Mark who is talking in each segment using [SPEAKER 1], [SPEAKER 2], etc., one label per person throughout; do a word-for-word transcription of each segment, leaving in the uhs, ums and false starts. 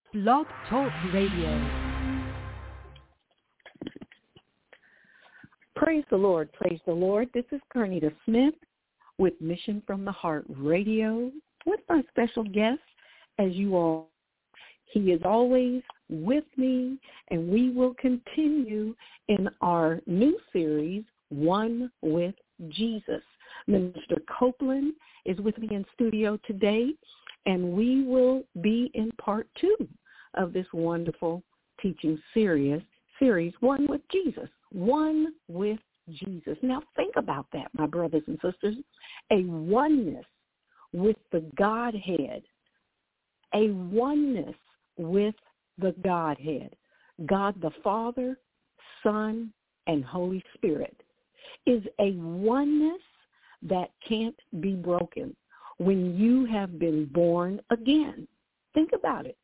[SPEAKER 1] Blog Talk Radio. Praise the Lord, praise the Lord. This is Carnita Smith with Mission from the Heart Radio with my special guest, as you all. He is always with me, and we will continue in our new series, One with Jesus. Minister Copeland is with me in studio today, and we will be in part two of this wonderful teaching series, series One with Jesus. One with Jesus. Now think about that, my brothers and sisters. A oneness with the Godhead. A oneness with the Godhead. God the Father, Son, and Holy Spirit is a oneness that can't be broken when you have been born again. Think about it.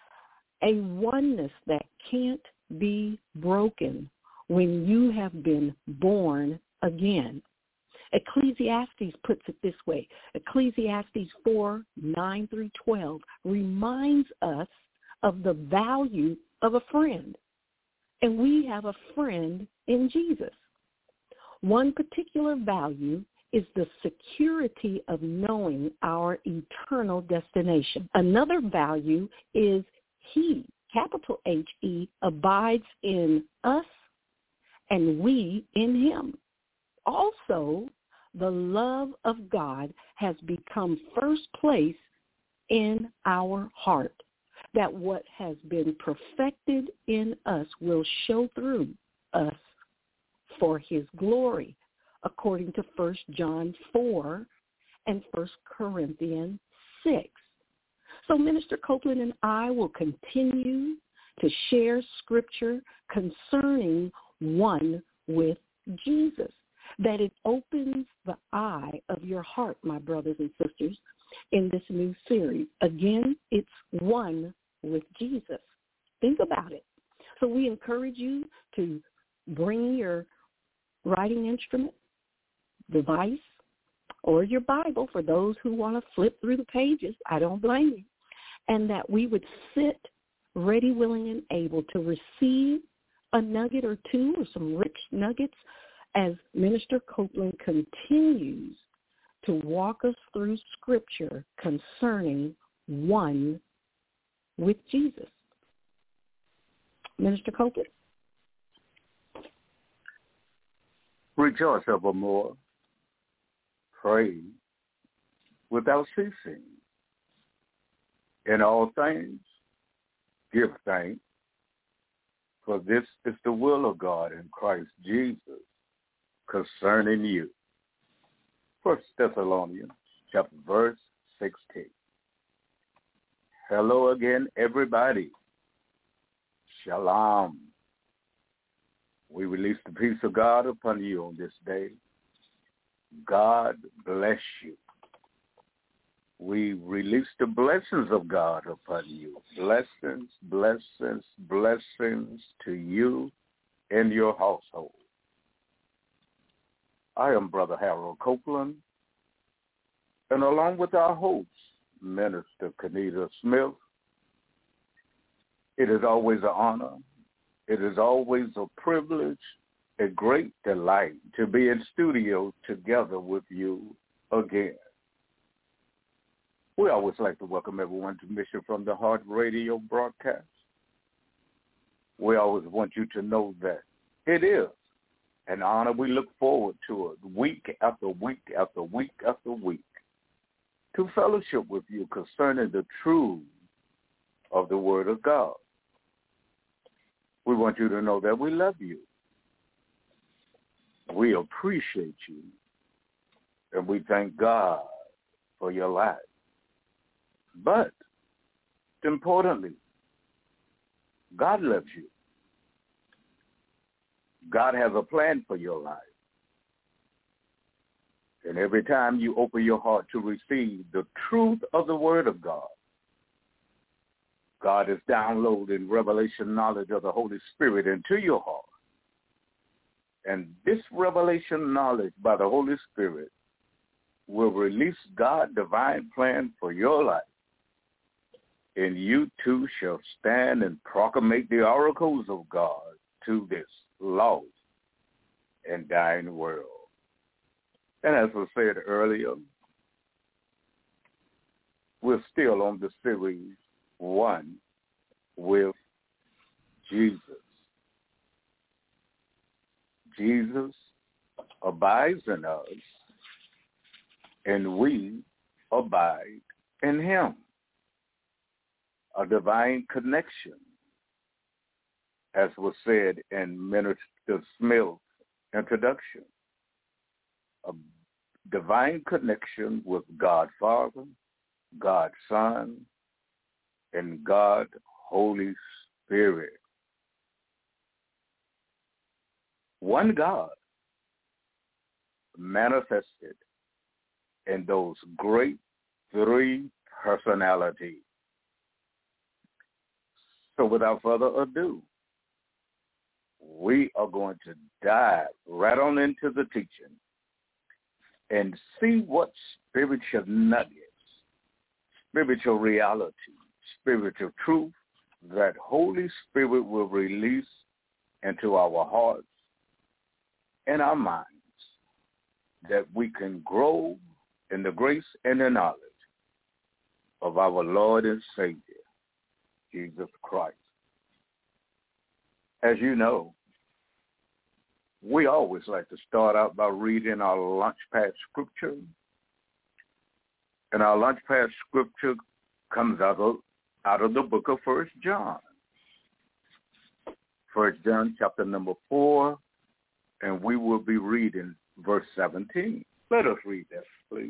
[SPEAKER 1] A oneness that can't be broken when you have been born again. Ecclesiastes puts it this way. Ecclesiastes four, nine through twelve reminds us of the value of a friend. And we have a friend in Jesus. One particular value is the security of knowing our eternal destination. Another value is He, capital H E, abides in us and we in Him. Also, the love of God has become first place in our heart, that what has been perfected in us will show through us for His glory, according to First John four and First Corinthians six. So Minister Copeland and I will continue to share scripture concerning one with Jesus, that it opens the eye of your heart, my brothers and sisters, in this new series. Again, it's one with Jesus. Think about it. So we encourage you to bring your writing instrument, device, or your Bible for those who want to flip through the pages. I don't blame you. And that we would sit ready, willing, and able to receive a nugget or two or some rich nuggets as Minister Copeland continues to walk us through Scripture concerning one with Jesus. Minister Copeland.
[SPEAKER 2] Rejoice evermore. Pray without ceasing. In all things, give thanks, for this is the will of God in Christ Jesus concerning you. First Thessalonians chapter verse sixteen. Hello again, everybody. Shalom. We release the peace of God upon you on this day. God bless you. We release the blessings of God upon you. Blessings, blessings, blessings to you and your household. I am Brother Harold Copeland, and along with our host, Minister Carnita Smith, it is always an honor, it is always a privilege, a great delight to be in studio together with you again. We always like to welcome everyone to Mission from the Heart radio broadcast. We always want you to know that it is an honor. We look forward to it week after week after week after week to fellowship with you concerning the truth of the Word of God. We want you to know that we love you. We appreciate you. And we thank God for your life. But, importantly, God loves you. God has a plan for your life. And every time you open your heart to receive the truth of the Word of God, God is downloading revelation knowledge of the Holy Spirit into your heart. And this revelation knowledge by the Holy Spirit will release God's divine plan for your life and you too shall stand and proclamate the oracles of God to this lost and dying world. And as I said earlier, we're still on the series one with Jesus. Jesus abides in us, and we abide in him. A divine connection, as was said in Minister Smith's introduction. A divine connection with God Father, God Son, and God Holy Spirit. One God manifested in those great three personalities. So without further ado, we are going to dive right on into the teaching and see what spiritual nuggets, spiritual reality, spiritual truth that Holy Spirit will release into our hearts and our minds, that we can grow in the grace and the knowledge of our Lord and Savior, Jesus Christ. As you know, we always like to start out by reading our Launchpad scripture. And our Launchpad scripture comes out of, out of the book of First John. First John chapter number four, and we will be reading verse seventeen. Let us read that, please.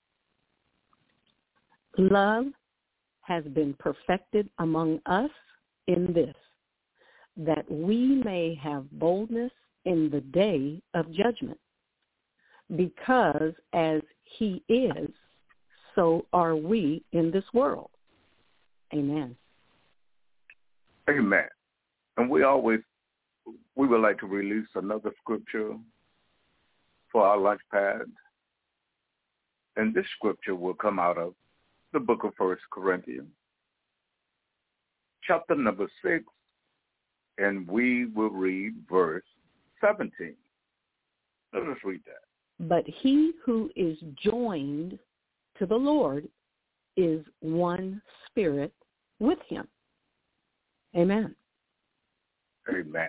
[SPEAKER 1] Love has been perfected among us in this, that we may have boldness in the day of judgment. Because as he is, so are we in this world. Amen.
[SPEAKER 2] Amen. And we always, we would like to release another scripture for our lunch pad. And this scripture will come out of the book of First Corinthians, chapter number six, and we will read verse seventeen. Let us read that.
[SPEAKER 1] But he who is joined to the Lord is one spirit with him. Amen.
[SPEAKER 2] Amen.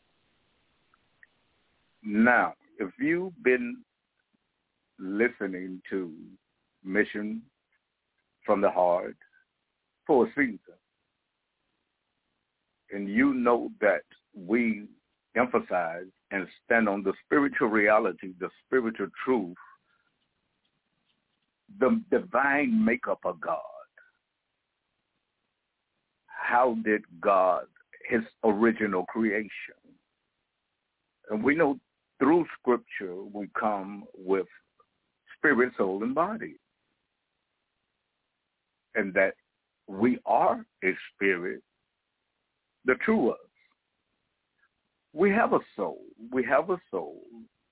[SPEAKER 2] Now, if you've been listening to Mission from the Heart for a season, and you know that we emphasize and stand on the spiritual reality, the spiritual truth, the divine makeup of God. How did God, his original creation? And we know through Scripture we come with spirit, soul, and body. And that we are a spirit, the true us. We have a soul. We have a soul.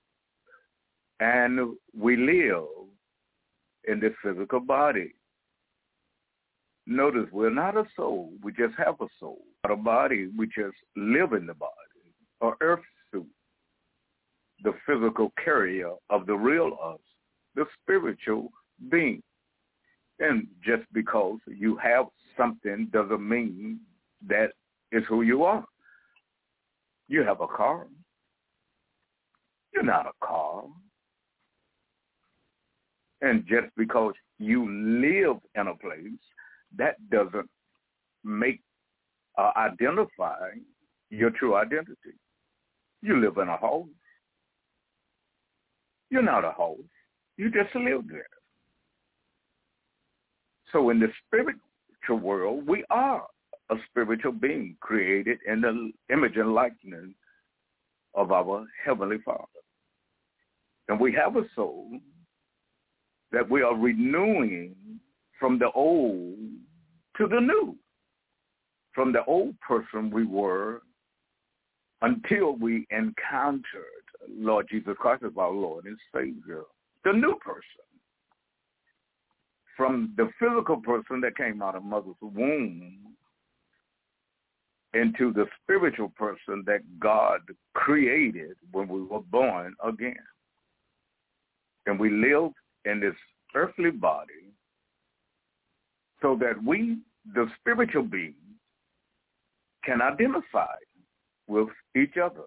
[SPEAKER 2] And we live in this physical body. Notice we're not a soul. We just have a soul. Not a body. We just live in the body. Or earth suit. The physical carrier of the real us. The spiritual being. And just because you have something doesn't mean that is who you are. You have a car. You're not a car. And just because you live in a place, that doesn't make uh, identify your true identity. You live in a house. You're not a house. You just live there. So in the spiritual world, we are a spiritual being created in the image and likeness of our Heavenly Father. And we have a soul that we are renewing from the old to the new, from the old person we were until we encountered Lord Jesus Christ as our Lord and Savior, the new person. from the physical person that came out of mother's womb into the spiritual person that God created when we were born again. And we live in this earthly body so that we, the spiritual beings, can identify with each other.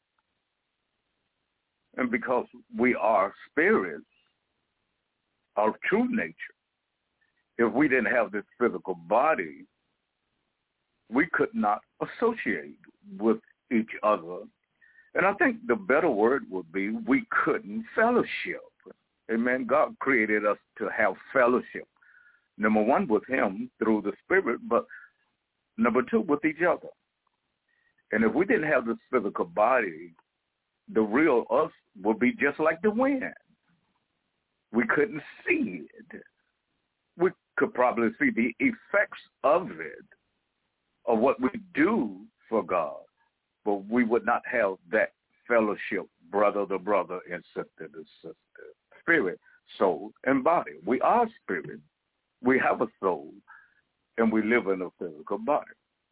[SPEAKER 2] And because we are spirits of true nature, if we didn't have this physical body, we could not associate with each other. And I think the better word would be we couldn't fellowship. Amen. God created us to have fellowship. Number one, with him through the Spirit, but number two, with each other. And if we didn't have this physical body, the real us would be just like the wind. We couldn't see it. We could probably see the effects of it, of what we do for God, but we would not have that fellowship, brother to brother and sister to sister, spirit, soul, and body. We are spirit. We have a soul, and we live in a physical body.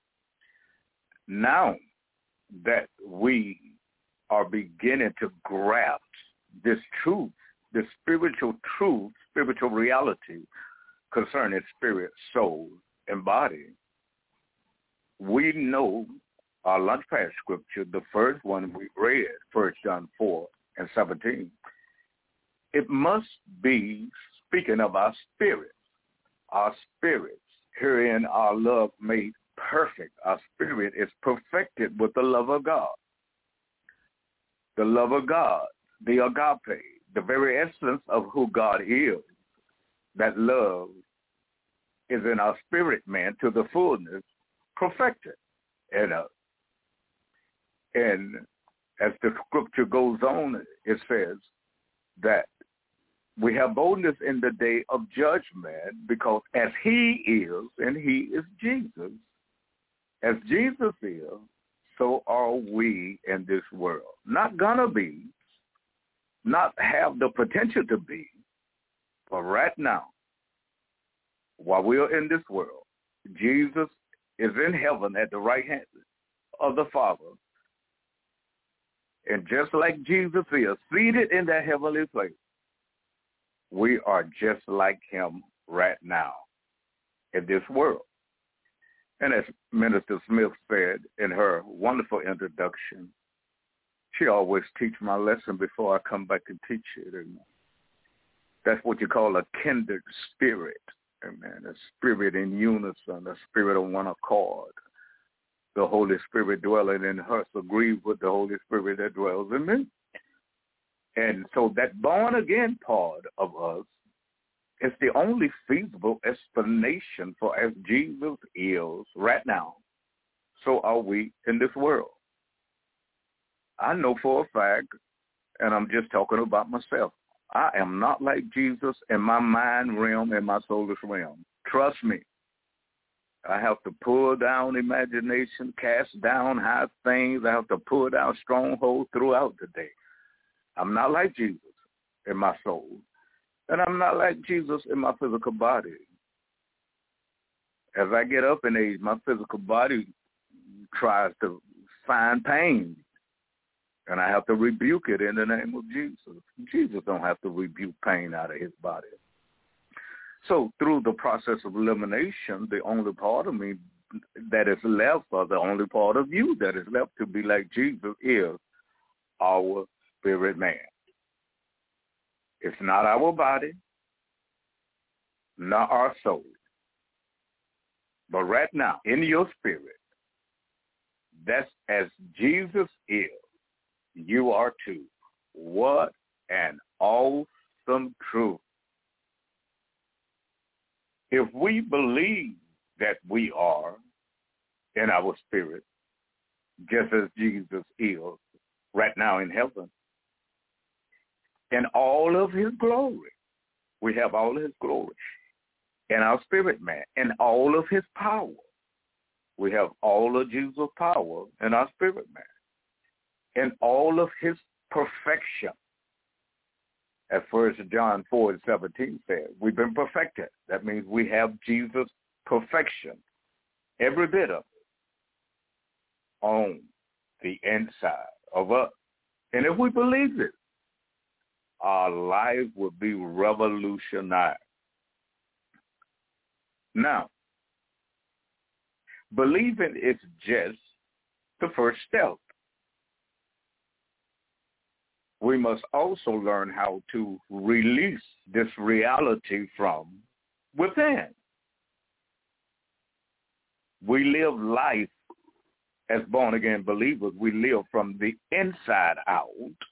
[SPEAKER 2] Now that we are beginning to grasp this truth, this spiritual truth, spiritual reality concerning spirit, soul, and body, we know our launchpad scripture, the first one we read, First John four and seventeen. It must be speaking of our spirits, our spirits. Herein our love made perfect. Our spirit is perfected with the love of God. The love of God, the agape, the very essence of who God is. That love is in our spirit, man, to the fullness, perfected in us. And as the scripture goes on, it says that we have boldness in the day of judgment because as he is, and he is Jesus, as Jesus is, so are we in this world. Not gonna be, not have the potential to be, but right now, while we are in this world, Jesus is in heaven at the right hand of the Father. And just like Jesus is seated in that heavenly place, we are just like him right now in this world. And as Minister Smith said in her wonderful introduction, she always teach my lesson before I come back and teach it. And that's what you call a kindred spirit. Amen. A spirit in unison, a spirit on one accord. The Holy Spirit dwelling in us agrees with the Holy Spirit that dwells in me. And so that born-again part of us is the only feasible explanation for as Jesus is right now, so are we in this world. I know for a fact, and I'm just talking about myself, I am not like Jesus in my mind realm and my soulish realm. Trust me. I have to pull down imagination, cast down high things. I have to pull down strongholds throughout the day. I'm not like Jesus in my soul. And I'm not like Jesus in my physical body. As I get up in age, my physical body tries to find pain. And I have to rebuke it in the name of Jesus. Jesus don't have to rebuke pain out of his body. So through the process of elimination, the only part of me that is left, or the only part of you that is left to be like Jesus, is our spirit man. It's not our body, not our soul. But right now, in your spirit, that's as Jesus is, you are too. What an awesome truth. If we believe that we are in our spirit, just as Jesus is right now in heaven, in all of his glory, we have all of his glory in our spirit man, in all of his power. We have all of Jesus' power in our spirit man, in all of his perfection. As First John four and seventeen says, we've been perfected. That means we have Jesus' perfection, every bit of it, on the inside of us. And if we believe it, our life will be revolutionized. Now, believing is just the first step. We must also learn how to release this reality from within. We live life as born-again believers. We live from the inside out.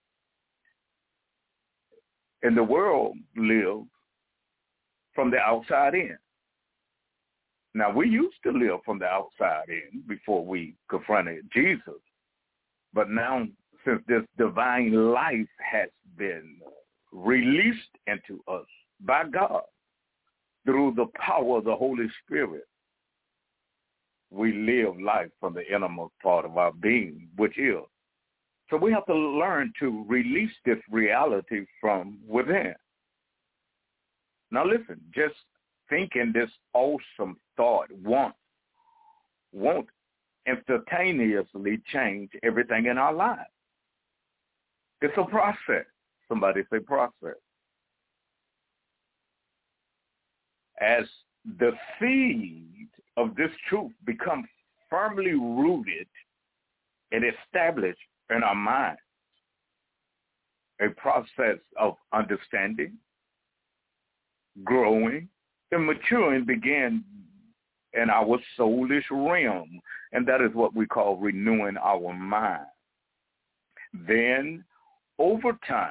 [SPEAKER 2] And the world lives from the outside in. Now, we used to live from the outside in before we confronted Jesus. But now, since this divine life has been released into us by God through the power of the Holy Spirit, we live life from the innermost part of our being, which is. So we have to learn to release this reality from within. Now listen, just thinking this awesome thought won't, won't instantaneously change everything in our lives. It's a process. Somebody say process. As the seed of this truth becomes firmly rooted and established in our minds, a process of understanding, growing, and maturing begins in our soulish realm, and that is what we call renewing our mind. Then, over time,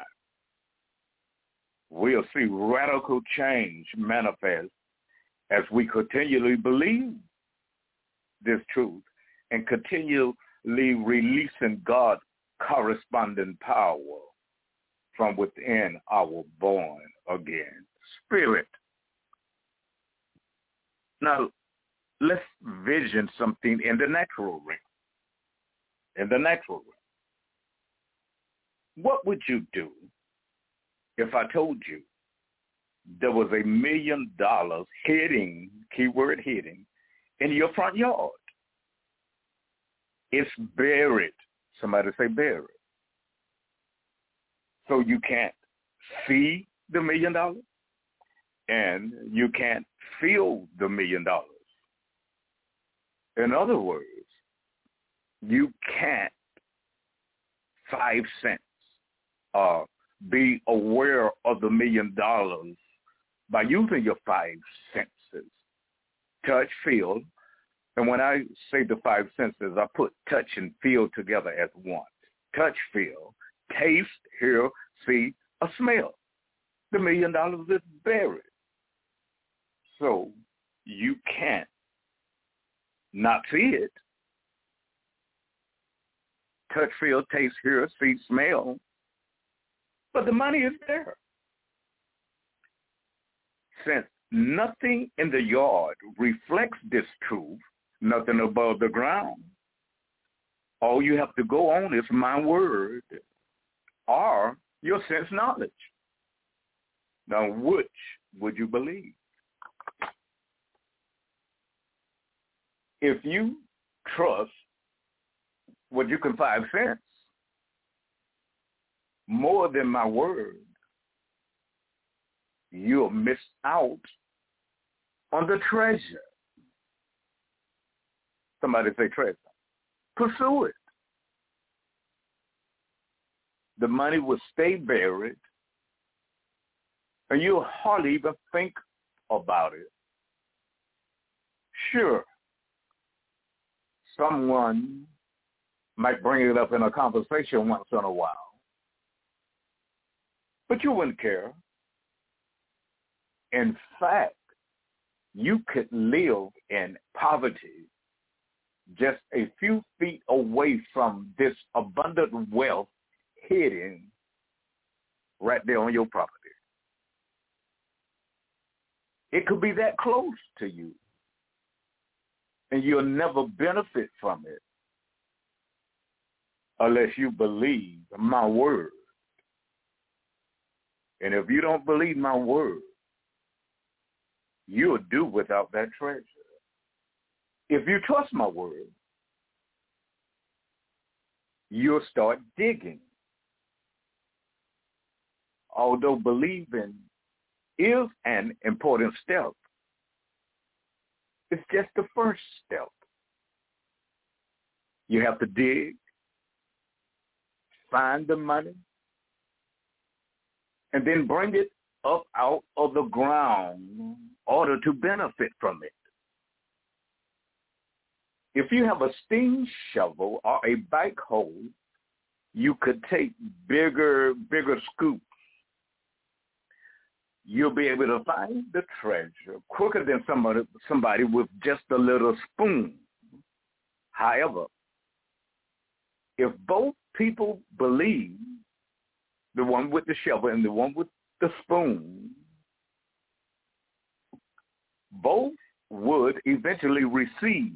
[SPEAKER 2] we'll see radical change manifest as we continually believe this truth and continually releasing God's corresponding power from within our born-again spirit. Now, let's vision something in the natural realm. In the natural realm. What would you do if I told you there was a million dollars hitting, keyword hitting, in your front yard? It's buried. Somebody say buried. So you can't see the million dollars and you can't feel the million dollars. In other words, you can't five cents uh, be aware of the million dollars by using your five senses, touch, feel. And when I say the five senses, I put touch and feel together as one. Touch, feel, taste, hear, see, or smell. The million dollars is buried. So you can't not see it. Touch, feel, taste, hear, see, smell. But the money is there. Since nothing in the yard reflects this truth, nothing above the ground, all you have to go on is my word or your sense knowledge. Now, which would you believe? If you trust what you can five cents more than my word, you'll miss out on the treasure. Somebody say treasure. Pursue it. The money will stay buried, and you'll hardly even think about it. Sure, someone might bring it up in a conversation once in a while, but you wouldn't care. In fact, you could live in poverty just a few feet away from this abundant wealth hidden right there on your property. It could be that close to you, and you'll never benefit from it unless you believe my word. And if you don't believe my word, you'll do without that treasure. If you trust my word, you'll start digging. Although believing is an important step, it's just the first step. You have to dig, find the money, and then bring it up out of the ground in order to benefit from it. If you have a steam shovel or a backhoe, you could take bigger, bigger scoops. You'll be able to find the treasure quicker than somebody, somebody with just a little spoon. However, if both people believe, the one with the shovel and the one with the spoon, both would eventually receive.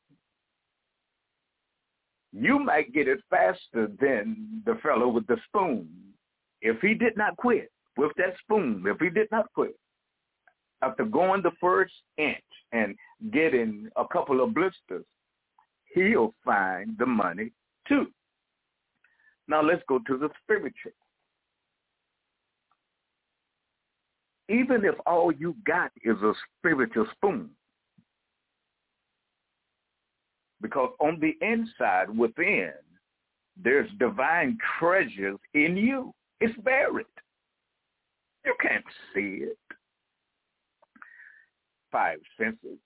[SPEAKER 2] You might get it faster than the fellow with the spoon if he did not quit with that spoon, if he did not quit. After going the first inch and getting a couple of blisters, he'll find the money too. Now let's go to the spiritual. Even if all you got is a spiritual spoon, because on the inside within, there's divine treasures in you. It's buried. You can't see it. Five senses.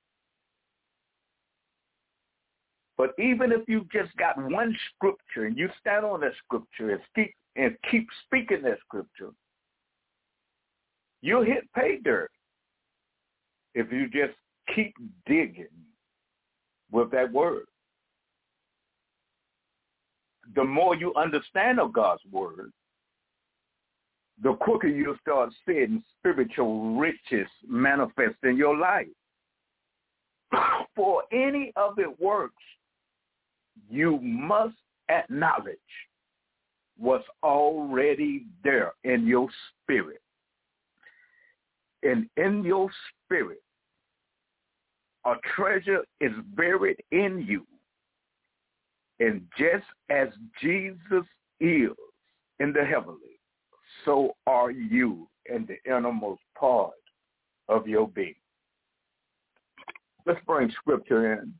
[SPEAKER 2] But even if you just got one scripture and you stand on that scripture and keep, and keep speaking that scripture, you'll hit pay dirt if you just keep digging with that word. The more you understand of God's word, the quicker you'll start seeing spiritual riches manifest in your life. For any of it works, you must acknowledge what's already there in your spirit. And in your spirit, a treasure is buried in you. And just as Jesus is in the heavenly, so are you in the innermost part of your being. Let's bring scripture in.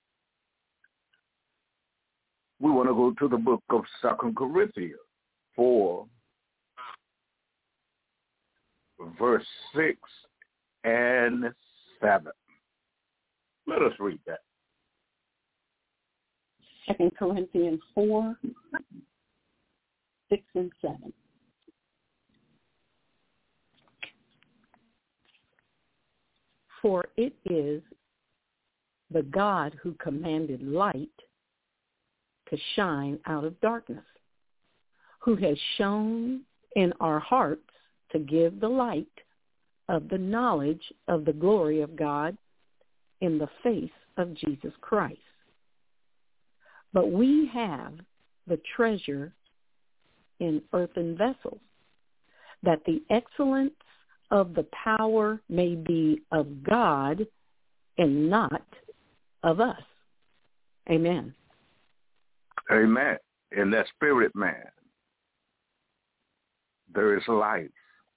[SPEAKER 2] We want to go to the book of Second Corinthians four, verse six and seven. Let us read that.
[SPEAKER 1] Second Corinthians four, six and seven. For it is the God who commanded light to shine out of darkness, who has shone in our hearts to give the light of the knowledge of the glory of God in the face of Jesus Christ. But we have the treasure in earthen vessels, that the excellence of the power may be of God and not of us. Amen.
[SPEAKER 2] Amen. In that spirit man, there is life.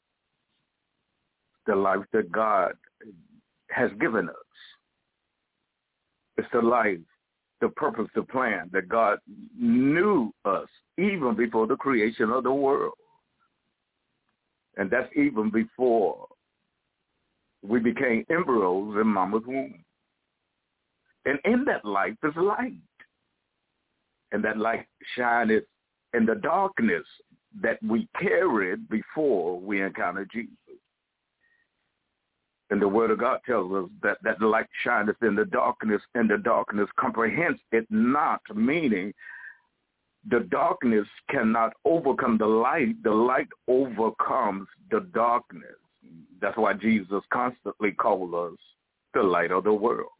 [SPEAKER 2] The life that God has given us. It's the life, the purpose, the plan that God knew us even before the creation of the world. And that's even before we became embryos in mama's womb. And in that life is light. And that light shineth in the darkness that we carried before we encountered Jesus. And the word of God tells us that that light shineth in the darkness, and the darkness comprehends it not, meaning the darkness cannot overcome the light. The light overcomes the darkness. That's why Jesus constantly called us the light of the world.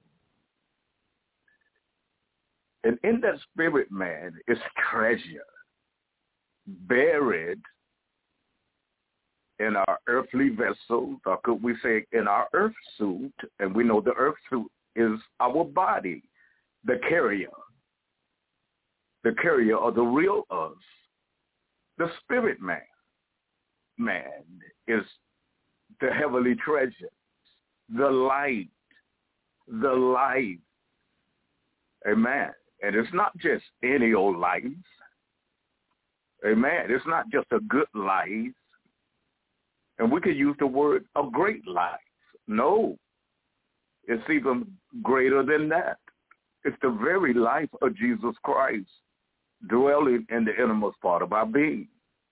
[SPEAKER 2] And in that spirit man is treasure buried in our earthly vessels, or could we say in our earth suit, and we know the earth suit is our body, the carrier, the carrier of the real us, the spirit man. Man is the heavenly treasure, the light, the life. Amen. And it's not just any old life. Amen. It's not just a good life. And we could use the word a great life. No. It's even greater than that. It's the very life of Jesus Christ dwelling in the innermost part of our being.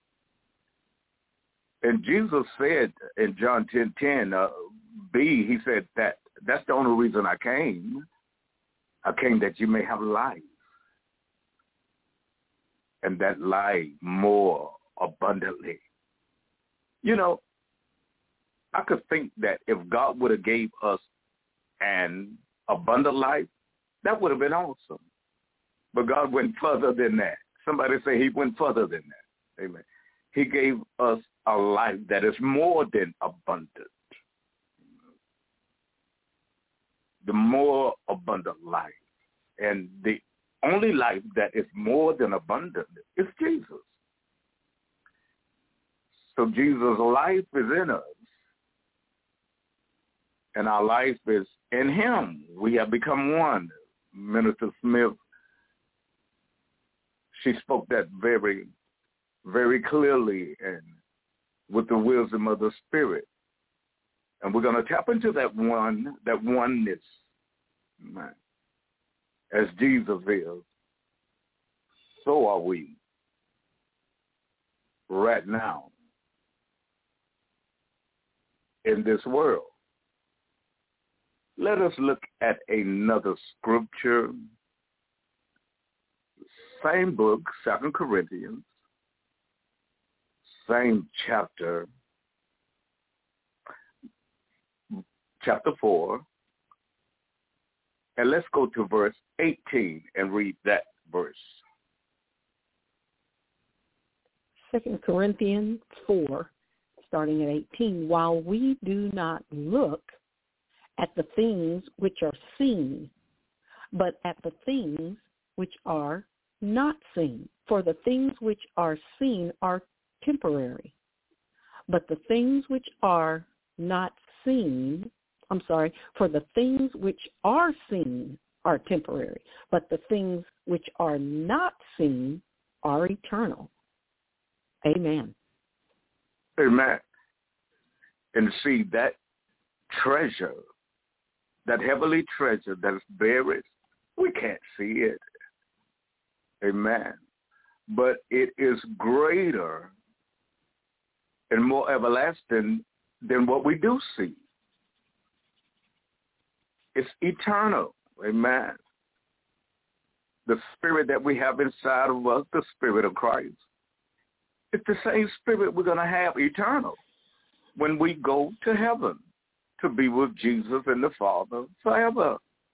[SPEAKER 2] And Jesus said in John ten ten, uh, B, he said that that's the only reason I came. I came that you may have life, and that life more abundantly. You know, I could think that if God would have gave us an abundant life, that would have been awesome. But God went further than that. Somebody say he went further than that. Amen. He gave us a life that is more than abundant. The more abundant life. And the only life that is more than abundant is Jesus. So Jesus' life is in us. And our life is in him. We have become one. Minister Smith, she spoke that very, very clearly and with the wisdom of the Spirit. And we're going to tap into that one, that oneness, man. As Jesus is, so are we right now in this world. Let us look at another scripture, same book, Second Corinthians, same chapter, chapter four, and let's go to verse eighteen and read that verse.
[SPEAKER 1] Second Corinthians four, starting at eighteen. While we do not look at the things which are seen, but at the things which are not seen. For the things which are seen are temporary, but the things which are not seen, I'm sorry, for the things which are seen are temporary, but the things which are not seen are eternal. Amen.
[SPEAKER 2] Amen. And see that treasure, that heavenly treasure that is buried, we can't see it. Amen. But it is greater and more everlasting than what we do see. It's eternal. Amen. The spirit that we have inside of us, the Spirit of Christ, it's the same spirit we're going to have eternal when we go to heaven to be with Jesus and the Father forever.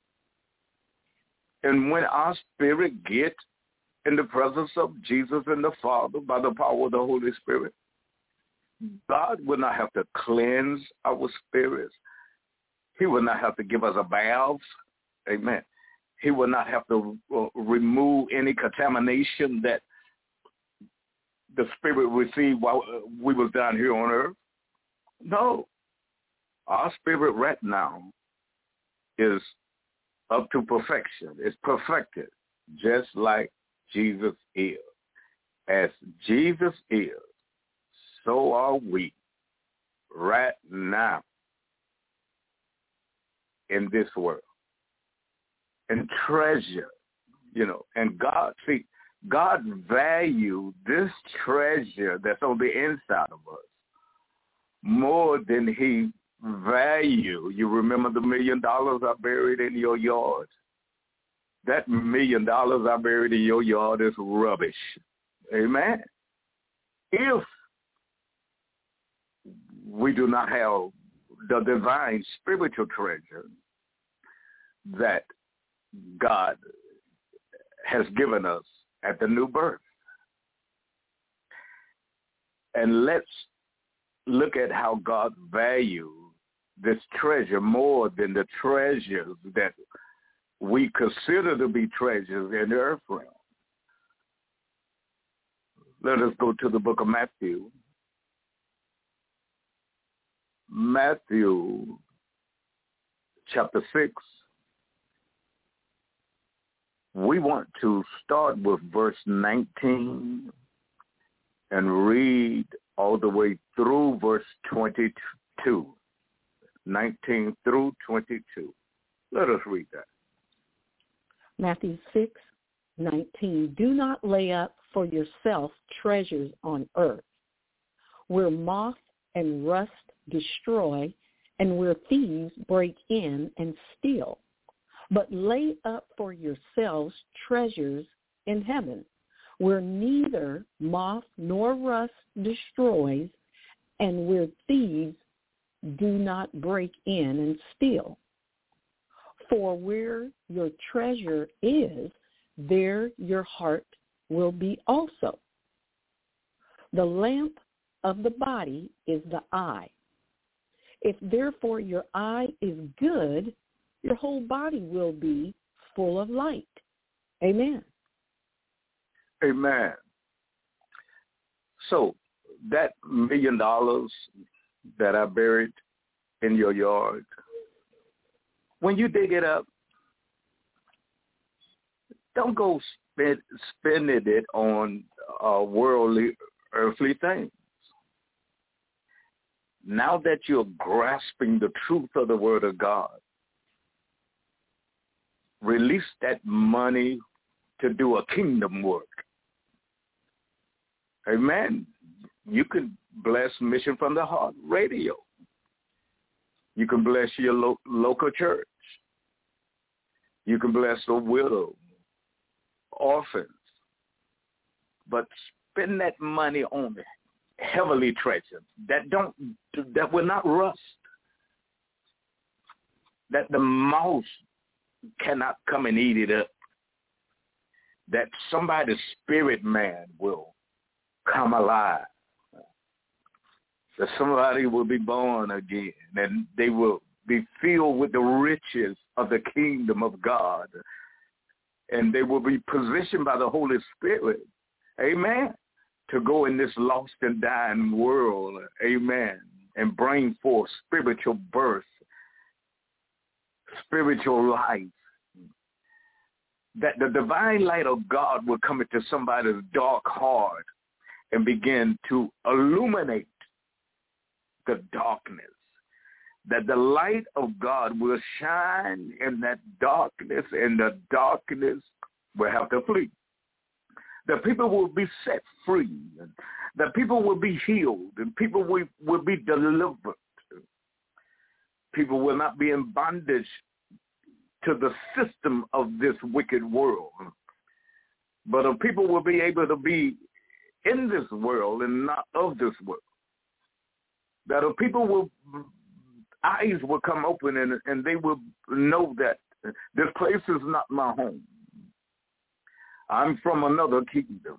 [SPEAKER 2] And when our spirit gets in the presence of Jesus and the Father by the power of the Holy Spirit, God will not have to cleanse our spirits. He will not have to give us a bath. Amen. He will not have to uh, remove any contamination that the Spirit received while we was down here on earth. No. Our spirit right now is up to perfection. It's perfected, just like Jesus is. As Jesus is, so are we right now in this world. And treasure, you know, and God, see, God valued this treasure that's on the inside of us more than he value. You remember the million dollars I buried in your yard? That million dollars I buried in your yard is rubbish. Amen. If we do not have the divine spiritual treasure that God has given us at the new birth. And let's look at how God values this treasure more than the treasures that we consider to be treasures in the earth realm. Let us go to the book of Matthew. Matthew chapter six. We want to start with verse nineteen and read all the way through verse twenty-two. nineteen through twenty-two. Let us read that.
[SPEAKER 1] Matthew six, nineteen. Do not lay up for yourself treasures on earth, where moth and rust destroy, and where thieves break in and steal. But lay up for yourselves treasures in heaven, where neither moth nor rust destroys, and where thieves do not break in and steal. For where your treasure is, there your heart will be also. The lamp of the body is the eye. If therefore your eye is good, your whole body will be full of light. Amen.
[SPEAKER 2] Amen. So that million dollars that I buried in your yard, when you dig it up, don't go spend, spending it on uh, worldly, earthly things. Now that you're grasping the truth of the Word of God, release that money to do a kingdom work. Amen. You can bless Mission from the Heart Radio. You can bless your lo- local church. You can bless a widow, orphans. But spend that money on heavenly treasures that don't, that will not rust, that the mouse cannot come and eat it up, that somebody's spirit man will come alive, that somebody will be born again, and they will be filled with the riches of the kingdom of God, and they will be positioned by the Holy Spirit, amen, to go in this lost and dying world, amen, and bring forth spiritual birth, spiritual life, that the divine light of God will come into somebody's dark heart and begin to illuminate the darkness, that the light of God will shine in that darkness, and the darkness will have to flee. The people will be set free, the people will be healed, and people will, will be delivered. People will not be in bondage to the system of this wicked world, but the people will be able to be in this world and not of this world. That the people will, eyes will come open, and, and they will know that this place is not my home. I'm from another kingdom.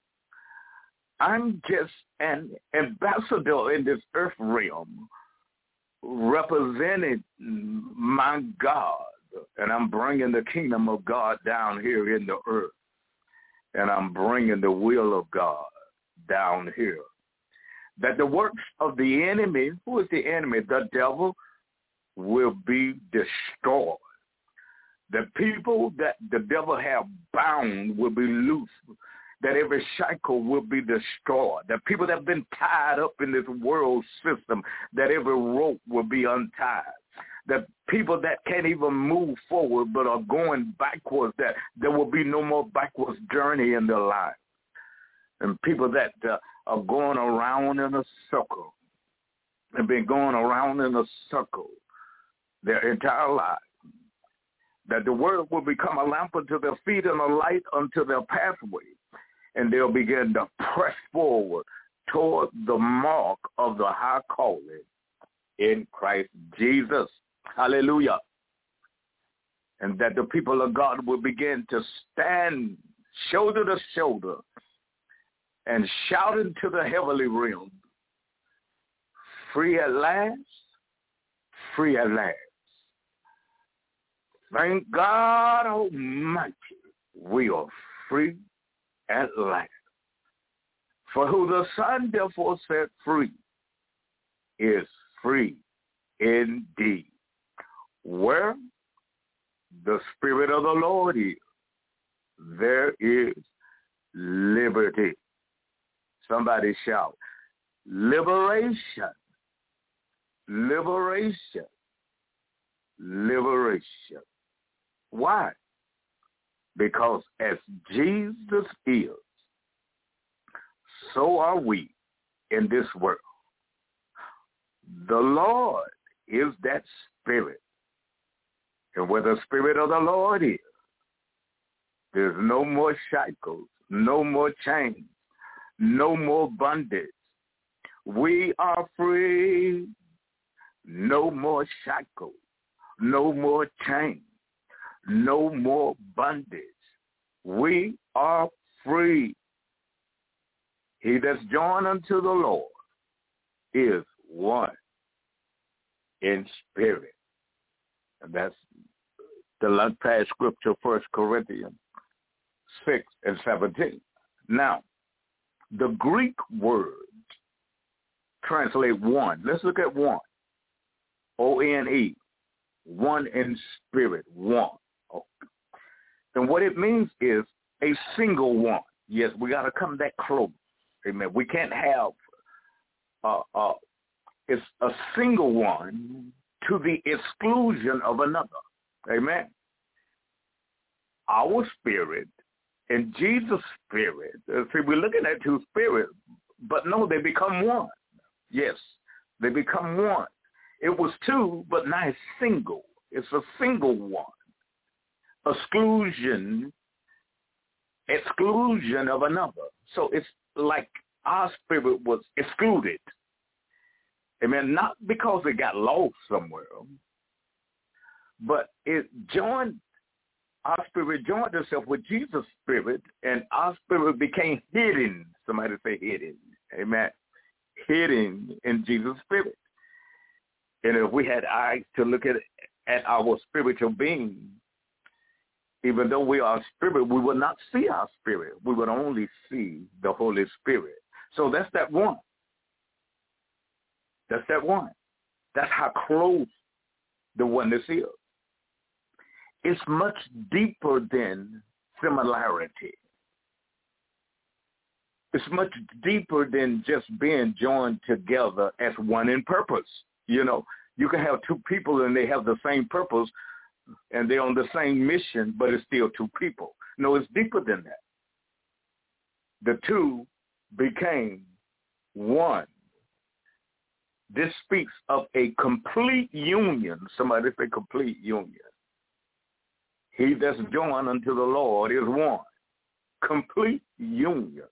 [SPEAKER 2] I'm just an ambassador in this earth realm, representing my God, and I'm bringing the kingdom of God down here in the earth, and I'm bringing the will of God down here. That the works of the enemy, who is the enemy? The devil, will be destroyed. The people that the devil have bound will be loose. That every shackle will be destroyed. The people that have been tied up in this world system, that every rope will be untied. The people that can't even move forward but are going backwards, that there will be no more backwards journey in their life. And people that uh, are going around in a circle, and been going around in a circle their entire life, that the word will become a lamp unto their feet and a light unto their pathway, and they'll begin to press forward toward the mark of the high calling in Christ Jesus. Hallelujah. And that the people of God will begin to stand shoulder to shoulder and shout into the heavenly realm, free at last, free at last. Thank God Almighty, we are free at last. For who the Son therefore set free is free indeed. Where the Spirit of the Lord is, there is liberty. Somebody shout, liberation, liberation, liberation. Why? Because as Jesus is, so are we in this world. The Lord is that Spirit. And where the Spirit of the Lord is, there's no more shackles, no more chains, no more bondage. We are free. No more shackles, no more chains, no more bondage. We are free. He that's joined unto the Lord is one in spirit. And that's the last past scripture, First Corinthians six and seventeen. Now, the Greek word translate one. Let's look at one. O N E. One in spirit. One. Okay. And what it means is a single one. Yes, we got to come that close. Amen. We can't have uh, uh, it's a single one to the exclusion of another. Amen. Our spirit and Jesus' spirit. Uh, see, we're looking at two spirits, but no, they become one. Yes, they become one. It was two, but now it's single. It's a single one. Exclusion, exclusion of another. So it's like our spirit was excluded. Amen. Not because it got lost somewhere, but it joined, our spirit joined itself with Jesus' spirit, and our spirit became hidden. Somebody say hidden. Amen. Hidden in Jesus' spirit. And if we had eyes to look at at our spiritual being, even though we are spirit, we will not see our spirit. We would only see the Holy Spirit. So that's that one. That's that one. That's how close the oneness is. It's much deeper than similarity. It's much deeper than just being joined together as one in purpose. You know, you can have two people and they have the same purpose and they're on the same mission, but it's still two people. No, it's deeper than that. The two became one. This speaks of a complete union. Somebody say complete union. He that's joined unto the Lord is one. Complete union.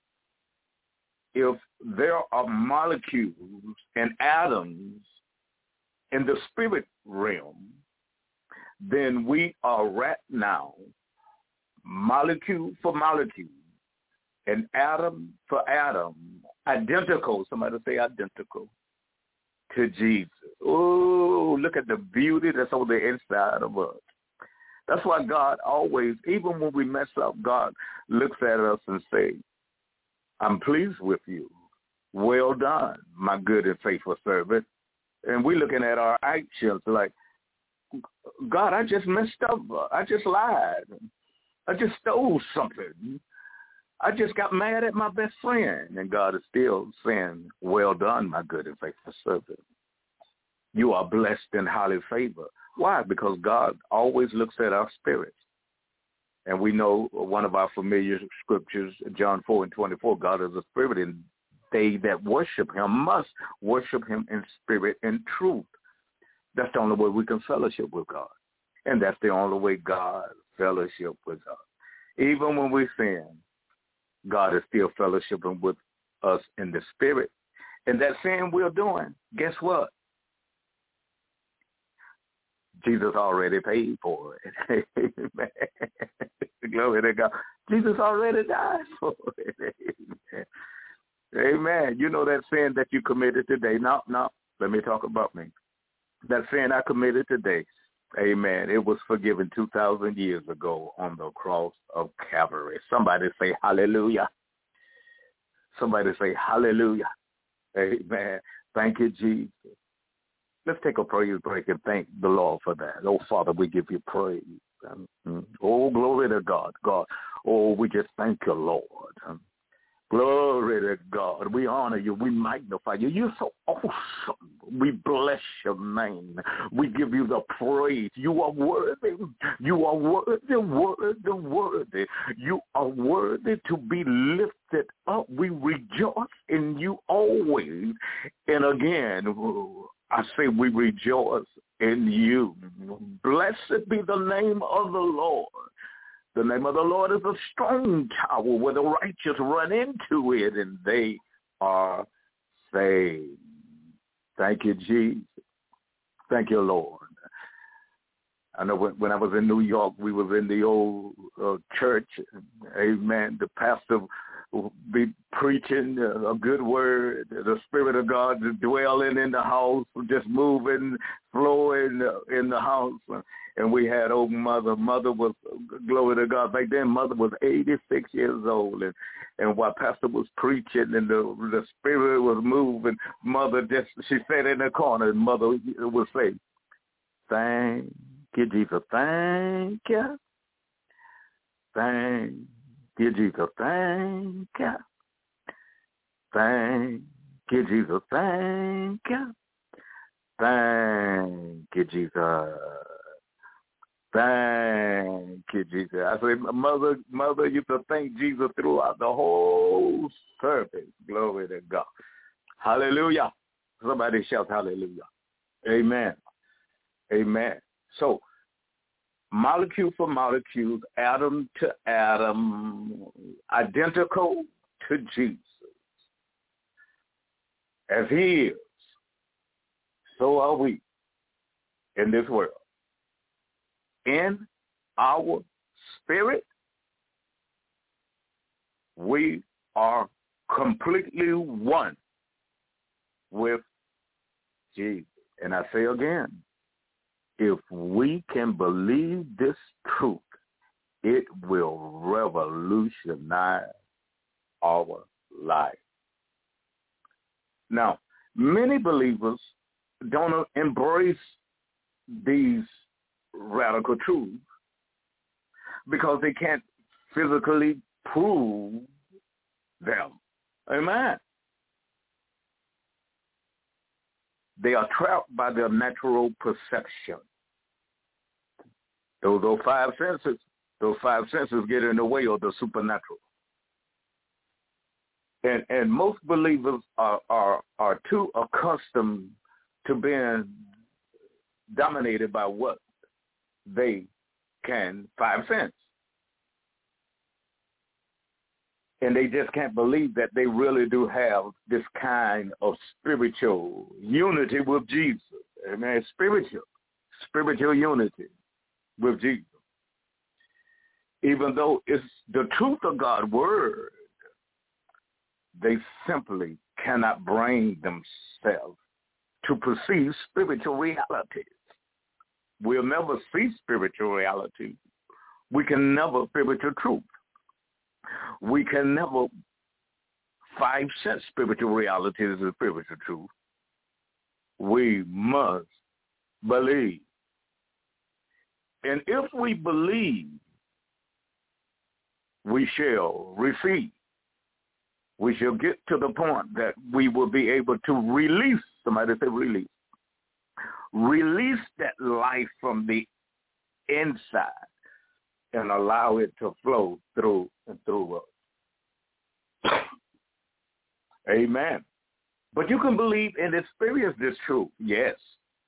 [SPEAKER 2] If there are molecules and atoms in the spirit realm, then we are right now molecule for molecule and atom for atom, identical, somebody say identical, to Jesus. Oh, look at the beauty that's on the inside of us. That's why God always, even when we mess up, God looks at us and says, I'm pleased with you. Well done, my good and faithful servant. And we're looking at our actions like, God, I just messed up. I just lied. I just stole something. I just got mad at my best friend. And God is still saying, well done, my good and faithful servant. You are blessed and highly favored. Why? Because God always looks at our spirits. And we know one of our familiar scriptures, John four and twenty-four, God is a spirit, and they that worship him must worship him in spirit and truth. That's the only way we can fellowship with God. And that's the only way God fellowship with us. Even when we sin, God is still fellowshipping with us in the spirit. And that sin we're doing, guess what? Jesus already paid for it. Amen. Glory to God. Jesus already died for it. Amen. Amen. You know that sin that you committed today. No, no. Let me talk about me. That sin I committed today. Amen. It was forgiven two thousand years ago on the cross of Calvary. Somebody say hallelujah. Somebody say hallelujah. Amen. Thank you, Jesus. Let's take a praise break and thank the Lord for that. Oh, Father, we give you praise. Um, oh, glory to God. God. Oh, we just thank you, Lord. Um, glory to God. We honor you. We magnify you. You're so awesome. We bless your name. We give you the praise. You are worthy. You are worthy, worthy, worthy. You are worthy to be lifted up. We rejoice in you always. And again, I say we rejoice in you. Blessed be the name of the Lord. The name of the Lord is a strong tower where the righteous run into it and they are saved. Thank you, Jesus. Thank you, Lord. I know when, when I was in New York, we was in the old uh, church. Amen. The pastor would be preaching a good word. The Spirit of God is dwelling in the house, just moving, flowing in the house. And we had old mother. Mother was, glory to God, back then mother was eighty-six years old. And, and while pastor was preaching and the, the Spirit was moving, mother just, she sat in the corner and mother would say, thank you, Jesus, thank you. Thank you, Jesus, thank you. Thank you, Jesus, thank you. Thank you, Jesus. Thank you, Jesus. I say, mother, mother used to thank Jesus throughout the whole service. Glory to God. Hallelujah. Somebody shout hallelujah. Amen. Amen. So, molecule for molecules, atom to atom, identical to Jesus. As he is, so are we in this world. In our spirit, we are completely one with Jesus. And I say again, if we can believe this truth, it will revolutionize our life. Now, many believers don't embrace these radical truths because they can't physically prove them. Amen. They are trapped by their natural perception. Those, those five senses, those five senses get in the way of the supernatural. And and most believers are, are, are too accustomed to being dominated by what they can five sense. And they just can't believe that they really do have this kind of spiritual unity with Jesus. Amen. Spiritual, spiritual unity with Jesus. Even though it's the truth of God's word, they simply cannot bring themselves to perceive spiritual realities. We'll never see spiritual reality. We can never spiritual truth. We can never five sense spiritual reality is a spiritual truth. We must believe. And if we believe, we shall receive. We shall get to the point that we will be able to release, somebody say release, release that life from the inside and allow it to flow through and through us. Amen. But you can believe and experience this truth, yes.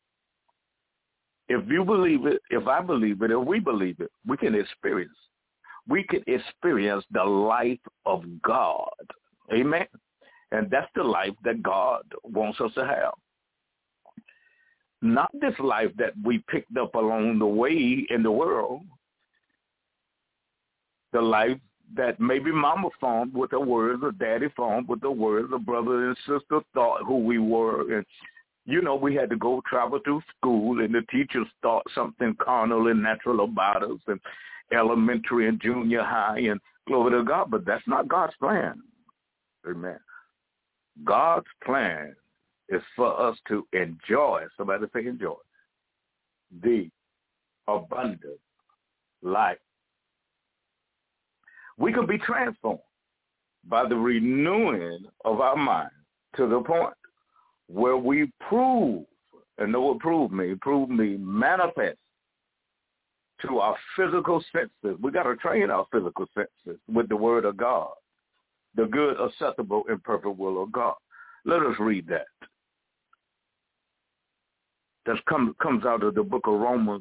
[SPEAKER 2] If you believe it, if I believe it, if we believe it, we can experience. We can experience the life of God. Amen. And that's the life that God wants us to have. Not this life that we picked up along the way in the world. The life that maybe mama formed with the words, or daddy formed with the words, or brother and sister thought who we were. And, you know, we had to go travel through school, and the teachers thought something carnal and natural about us, and elementary and junior high, and glory to God. But that's not God's plan. Amen. God's plan is for us to enjoy, somebody say enjoy, the abundant life. We can be transformed by the renewing of our mind to the point where we prove, and know what prove me, prove me manifest to our physical senses. We got to train our physical senses with the word of God, the good, acceptable, and perfect will of God. Let us read that. That come, comes out of the book of Romans.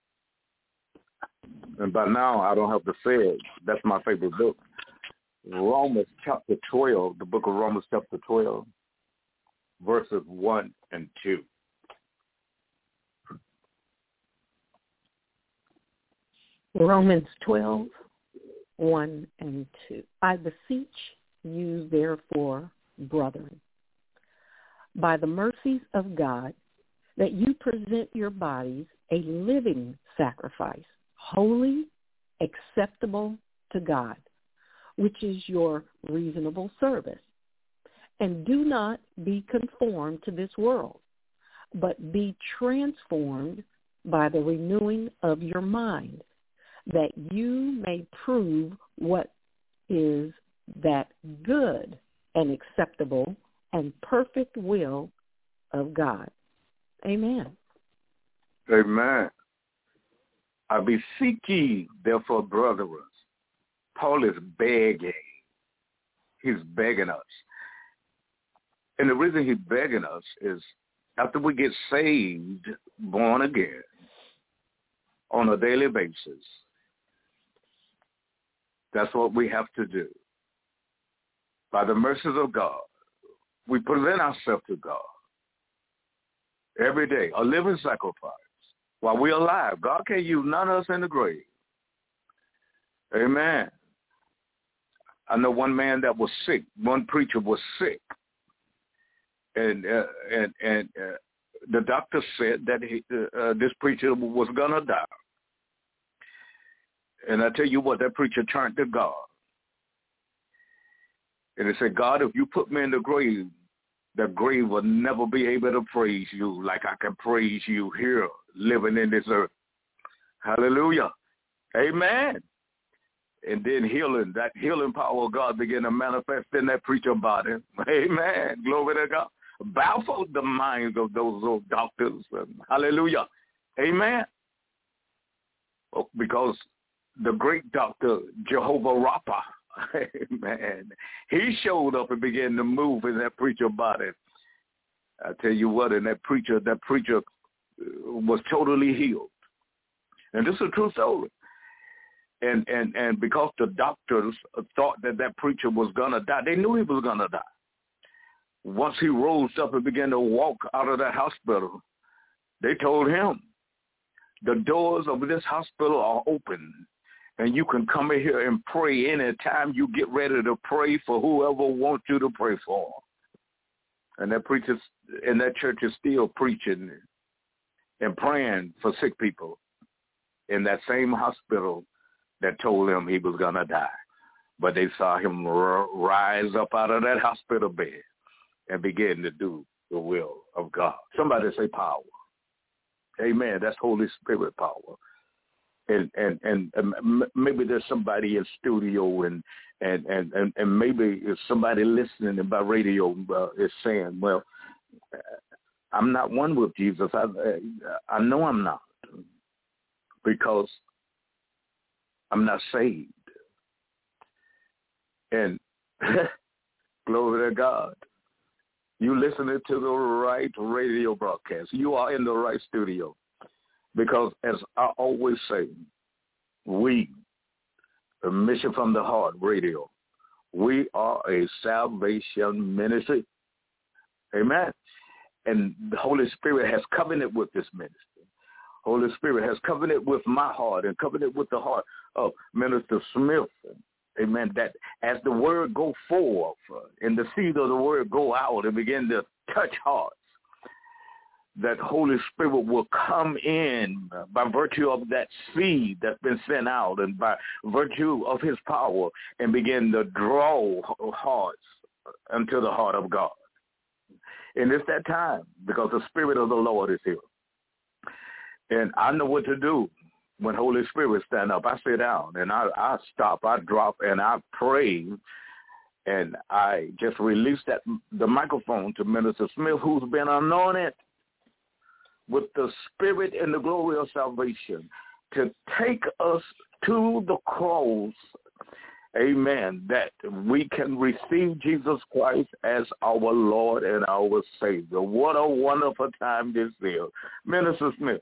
[SPEAKER 2] And by now, I don't have to say it. That's my favorite book. Romans chapter twelve, the book of Romans chapter twelve, verses one and two.
[SPEAKER 1] Romans twelve, one and two. I beseech you, therefore, brethren, by the mercies of God, that you present your bodies a living sacrifice, holy, acceptable to God, which is your reasonable service. And do not be conformed to this world, but be transformed by the renewing of your mind, that you may prove what is that good and acceptable and perfect will of God. Amen.
[SPEAKER 2] Amen. I beseech ye, therefore, brethren. Paul is begging. He's begging us. And the reason he's begging us is after we get saved, born again, on a daily basis, that's what we have to do. By the mercies of God, we present ourselves to God every day, a living sacrifice. While we're alive, God can't use none of us in the grave. Amen. I know one man that was sick. One preacher was sick. And uh, and and uh, the doctor said that he, uh, this preacher was going to die. And I tell you what, that preacher turned to God. And he said, God, if you put me in the grave, the grave will never be able to praise you like I can praise you here, living in this earth. Hallelujah. Amen. And then healing, that healing power of God began to manifest in that preacher body. Amen. Glory to God. Baffled the minds of those old doctors. Hallelujah. Amen. Because the great doctor, Jehovah Rapha, amen, he showed up and began to move in that preacher body. I tell you what, and that preacher, that preacher was totally healed. And this is a true story. And and and because the doctors thought that that preacher was going to die, they knew he was going to die. Once he rose up and began to walk out of that hospital, they told him, the doors of this hospital are open, and you can come in here and pray anytime you get ready to pray for whoever wants you to pray for. And that preacher and that church is still preaching and praying for sick people in that same hospital that told him he was going to die. But they saw him r- rise up out of that hospital bed and begin to do the will of God. Somebody say power. Amen. That's Holy Spirit power. And and and, and maybe there's somebody in studio and and and and, and maybe if somebody listening by radio uh, is saying, well, I'm not one with Jesus. I I know I'm not, because I'm not saved. And glory to God. You listening to the right radio broadcast. You are in the right studio. Because as I always say, we, a Mission from the Heart Radio, we are a salvation ministry. Amen. And the Holy Spirit has covenant with this ministry. Holy Spirit has covenant with my heart and covenant with the heart of Minister Smith. amen, that as the word go forth and the seed of the word go out and begin to touch hearts, that Holy Spirit will come in by virtue of that seed that's been sent out and by virtue of his power and begin to draw hearts unto the heart of God. And it's that time because the Spirit of the Lord is here. And I know what to do when Holy Spirit stand up. I sit down and I, I stop, I drop, and I pray. And I just release that the microphone to Minister Smith, who's been anointed with the Spirit and the glory of salvation to take us to the cross, amen, that we can receive Jesus Christ as our Lord and our Savior. What a wonderful time this is. Minister Smith.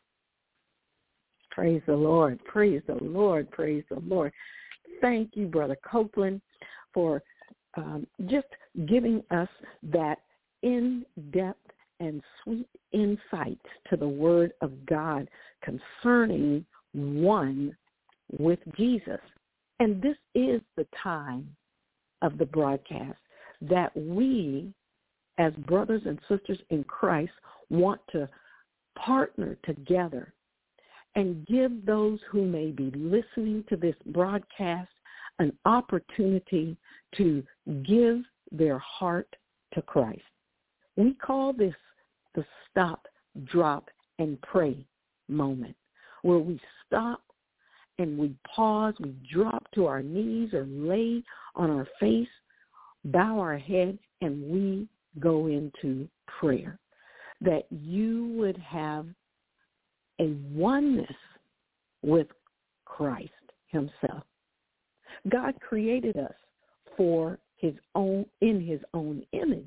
[SPEAKER 1] Praise the Lord. Praise the Lord. Praise the Lord. Thank you, Brother Copeland, for um, just giving us that in-depth and sweet insight to the Word of God concerning one with Jesus. And this is the time of the broadcast that we, as brothers and sisters in Christ, want to partner together and give those who may be listening to this broadcast an opportunity to give their heart to Christ. We call this the stop, drop, and pray moment, where we stop and we pause, we drop to our knees or lay on our face, bow our head, and we go into prayer, that you would have a oneness with Christ himself. God created us for his own, in his own image,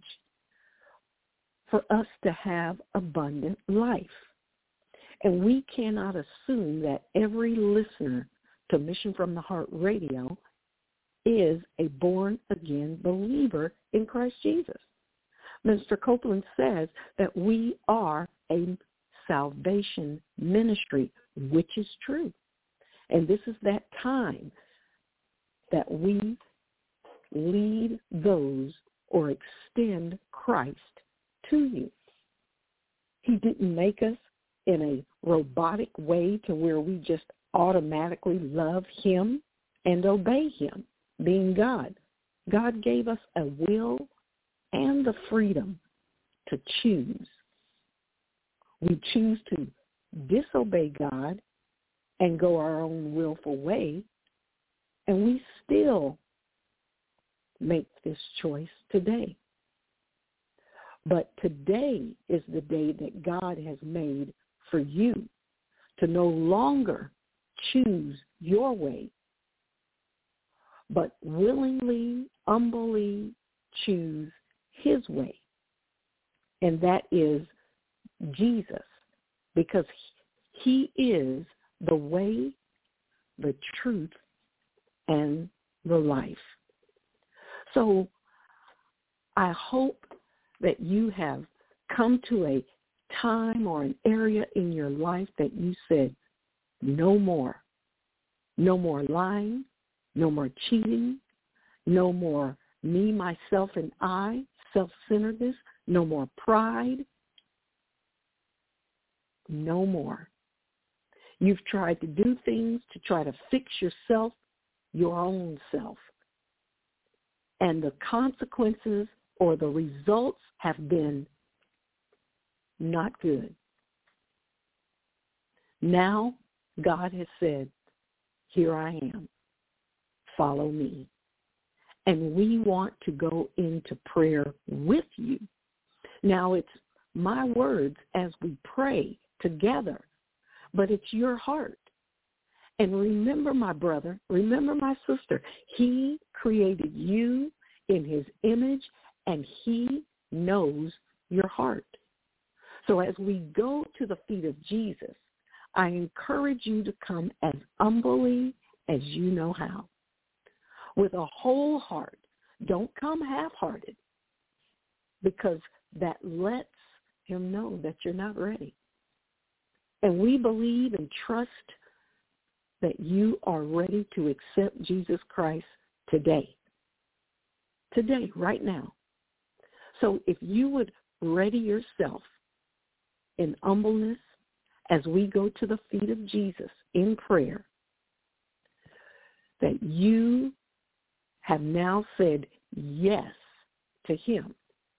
[SPEAKER 1] for us to have abundant life. And we cannot assume that every listener to Mission from the Heart Radio is a born-again believer in Christ Jesus. Mister Copeland says that we are a salvation ministry, which is true. And this is that time that we lead those or extend Christ to you. He didn't make us in a robotic way to where we just automatically love him and obey him, being God. God gave us a will and the freedom to choose. We choose to disobey God and go our own willful way, and we still make this choice today. But today is the day that God has made for you to no longer choose your way, but willingly, humbly choose his way. And that is Jesus, because he is the way, the truth, and the life. So I hope that you have come to a time or an area in your life that you said, no more. No more lying, no more cheating, no more me, myself, and I, self-centeredness, no more pride, no more. You've tried to do things to try to fix yourself, your own self. And the consequences or the results have been not good. Now, God has said, here I am. Follow me. And we want to go into prayer with you. Now, it's my words as we pray together, but it's your heart. And remember, my brother, remember my sister, he created you in his image, and he knows your heart. So as we go to the feet of Jesus, I encourage you to come as humbly as you know how, with a whole heart. Don't come half-hearted, because that lets him know that you're not ready. And we believe and trust that you are ready to accept Jesus Christ today. Today, right now. So if you would ready yourself in humbleness as we go to the feet of Jesus in prayer, that you have now said yes to him,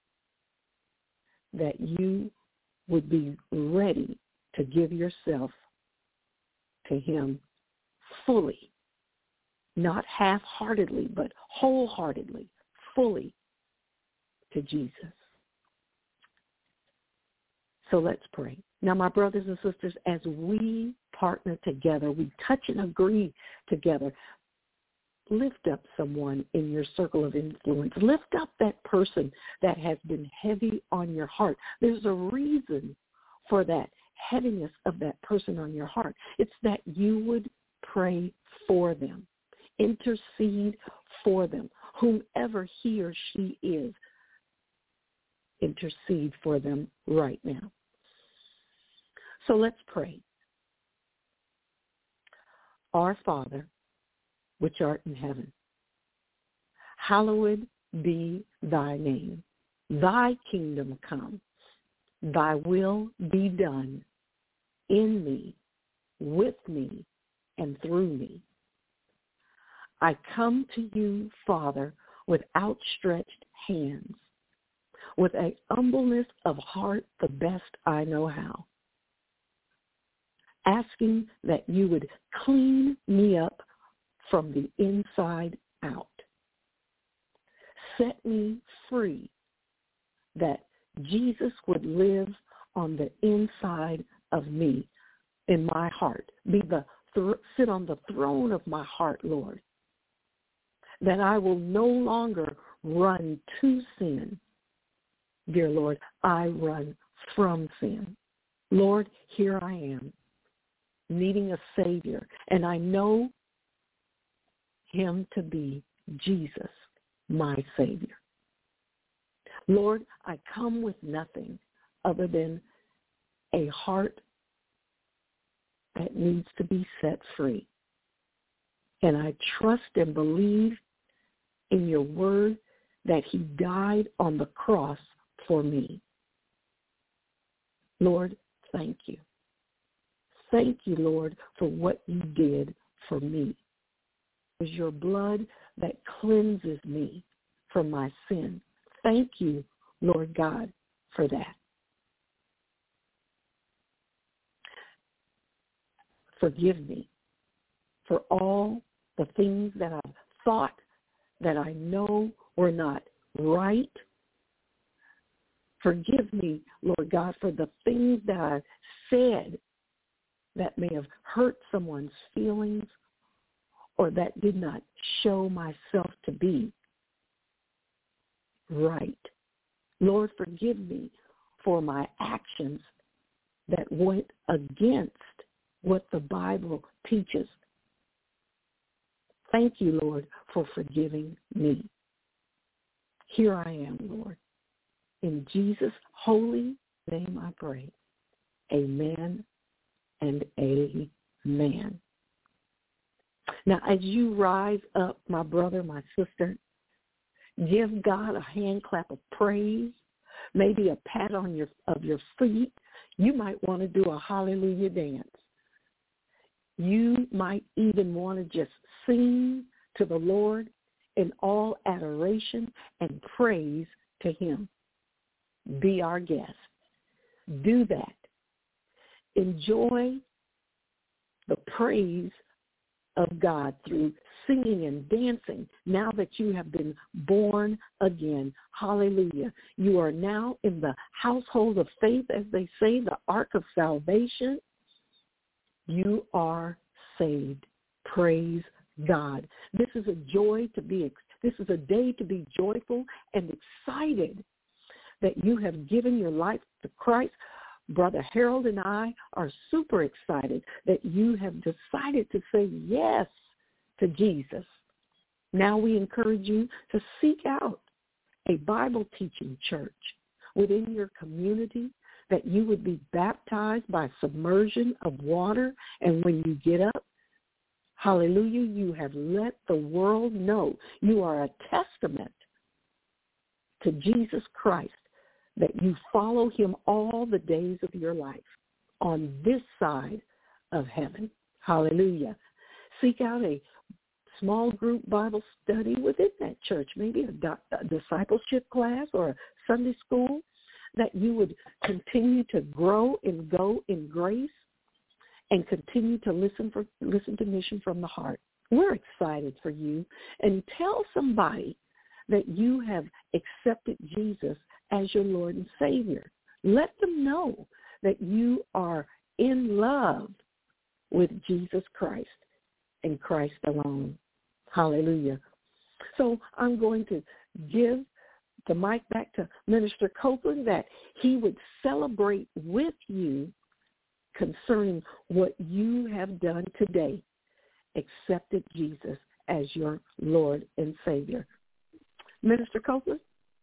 [SPEAKER 1] that you would be ready to give yourself to him fully, not half-heartedly, but wholeheartedly, fully to Jesus. So let's pray. Now, my brothers and sisters, as we partner together, we touch and agree together, lift up someone in your circle of influence. Lift up that person that has been heavy on your heart. There's a reason for that heaviness of that person on your heart. It's that you would pray for them, intercede for them, whomever he or she is. Intercede for them right now. So let's pray. Our Father, which art in heaven, hallowed be thy name. Thy kingdom come. Thy will be done in me, with me, and through me. I come to you, Father, with outstretched hands, with a humbleness of heart the best I know how, asking that you would clean me up from the inside out. Set me free, that Jesus would live on the inside of me, in my heart. Be the th- sit on the throne of my heart, Lord. That I will no longer run to sin, dear Lord. I run from sin. Lord, here I am, needing a Savior, and I know him to be Jesus, my Savior. Lord, I come with nothing other than a heart that needs to be set free. And I trust and believe in your word that he died on the cross for me. Lord, thank you. Thank you, Lord, for what you did for me. It was your blood that cleanses me from my sin. Thank you, Lord God, for that. Forgive me for all the things that I've thought that I know were not right. Forgive me, Lord God, for the things that I've said that may have hurt someone's feelings or that did not show myself to be right. Lord, forgive me for my actions that went against what the Bible teaches. Thank you, Lord, for forgiving me. Here I am, Lord. In Jesus' holy name I pray. Amen and amen. Now, as you rise up, my brother, my sister, give God a hand clap of praise, maybe a pat on your of your feet. You might want to do a hallelujah dance. You might even want to just sing to the Lord in all adoration and praise to him. Be our guest. Do that. Enjoy the praise of God through singing and dancing now that you have been born again. Hallelujah. You are now in the household of faith, as they say, the ark of salvation. You are saved. Praise God. This is a joy to be, this is a day to be joyful and excited that you have given your life to Christ. Brother Harold and I are super excited that you have decided to say yes to Jesus. Now we encourage you to seek out a Bible teaching church within your community, that you would be baptized by submersion of water, and when you get up, Hallelujah. You have let the world know you are a testament to Jesus Christ, that you follow him all the days of your life on this side of heaven. Hallelujah. Seek out a small group Bible study within that church, maybe a, do- a discipleship class or a Sunday school, that you would continue to grow and go in grace and continue to listen for listen to Mission from the Heart. We're excited for you. And tell somebody that you have accepted Jesus as your Lord and Savior. Let them know that you are in love with Jesus Christ and Christ alone. Hallelujah. So I'm going to give the mic back to Minister Copeland, that he would celebrate with you concerning what you have done today, accepted Jesus as your Lord and Savior. Minister Copeland?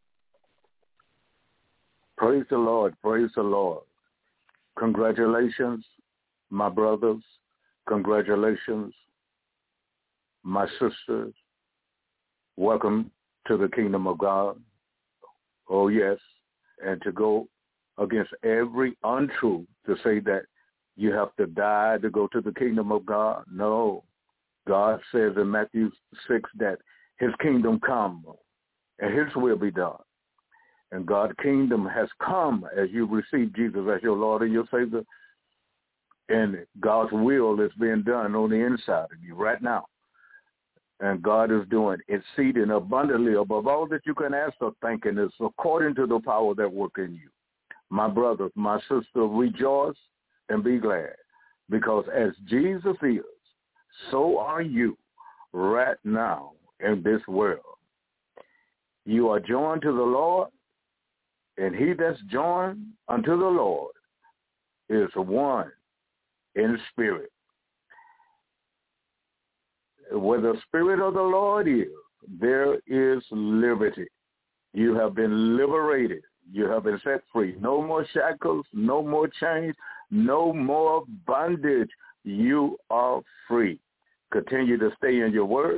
[SPEAKER 2] Praise the Lord. Praise the Lord. Congratulations, my brothers. Congratulations, my sisters. Welcome to the kingdom of God. Oh, yes. And to go against every untruth to say that you have to die to go to the kingdom of God. No. God says in Matthew six that his kingdom come and his will be done. And God's kingdom has come as you receive Jesus as your Lord and your Savior. And God's will is being done on the inside of you right now. And God is doing exceeding abundantly above all that you can ask or think, and it's according to the power that works in you. My brothers, my sisters, rejoice and be glad, because as Jesus is, so are you right now in this world. You are joined to the Lord, and he that's joined unto the Lord is one in spirit. Where the Spirit of the Lord is, there is liberty. You have been liberated. You have been set free. No more shackles, no more chains, no more bondage. You are free. Continue to stay in your word.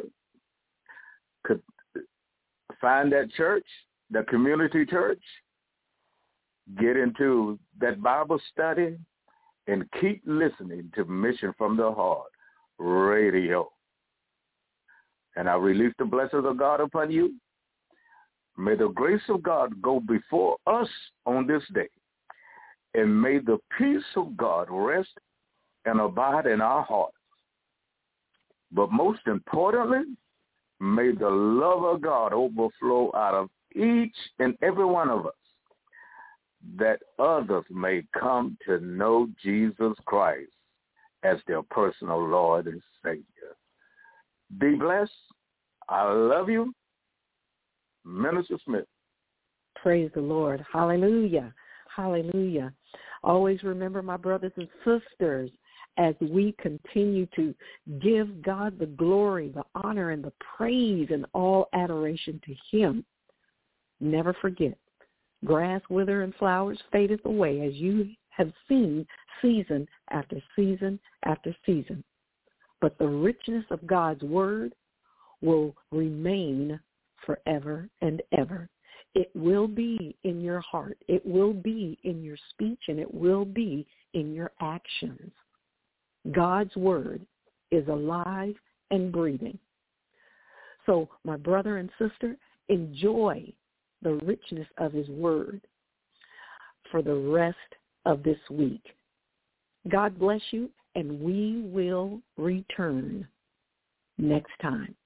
[SPEAKER 2] Find that church, that community church. Get into that Bible study and keep listening to Mission from the Heart Radio. And I release the blessings of God upon you. May the grace of God go before us on this day. And may the peace of God rest and abide in our hearts. But most importantly, may the love of God overflow out of each and every one of us, that others may come to know Jesus Christ as their personal Lord and Savior. Be blessed. I love you. Minister Smith.
[SPEAKER 1] Praise the Lord. Hallelujah. Hallelujah. Always remember, my brothers and sisters, as we continue to give God the glory, the honor, and the praise and all adoration to him, never forget, grass wither and flowers fadeth away, as you have seen season after season after season. But the richness of God's word will remain forever and ever. It will be in your heart. It will be in your speech, and it will be in your actions. God's word is alive and breathing. So, my brother and sister, enjoy the richness of his word for the rest of this week. God bless you, and we will return next time.